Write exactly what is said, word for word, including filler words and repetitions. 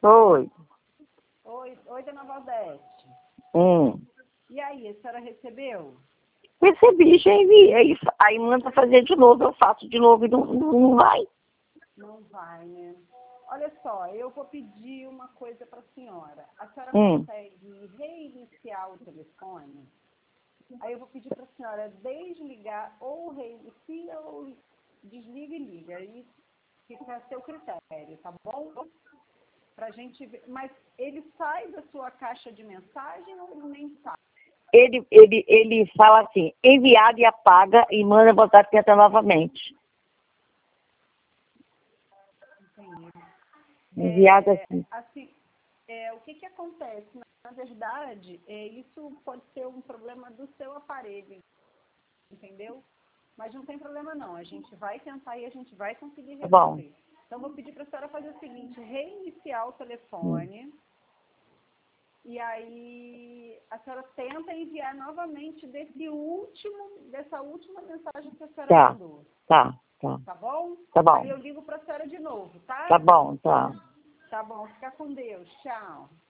Oi. Oi, oi, dona Valdete. Hum. E aí, a senhora recebeu? Recebi, já enviei. Aí manda fazer de novo, eu faço de novo e não, não vai. Não vai, né? Olha só, eu vou pedir uma coisa para a senhora. A senhora Hum. consegue reiniciar o telefone? Aí eu vou pedir para a senhora desligar, ou reinicia, ou desliga e liga. Aí fica a seu critério, tá bom? Pra gente ver. Mas ele sai da sua caixa de mensagem ou ele nem sai? Ele, ele, ele fala assim, enviado e apaga e manda botar tenta novamente. Entendi. Enviado É, assim. assim, é, o que que acontece? Na verdade, é, isso pode ser um problema do seu aparelho, entendeu? Mas não tem problema não, a gente vai tentar e a gente vai conseguir Tá bom. resolver. Então, vou pedir para a senhora fazer o seguinte, reiniciar o Hum. telefone, e aí a senhora tenta enviar novamente desse último, dessa última mensagem que a senhora Tá, mandou. tá, tá. Tá bom? Tá bom. Aí eu ligo para a senhora de novo, tá? Tá bom, tá. Tá bom, fica com Deus. Tchau.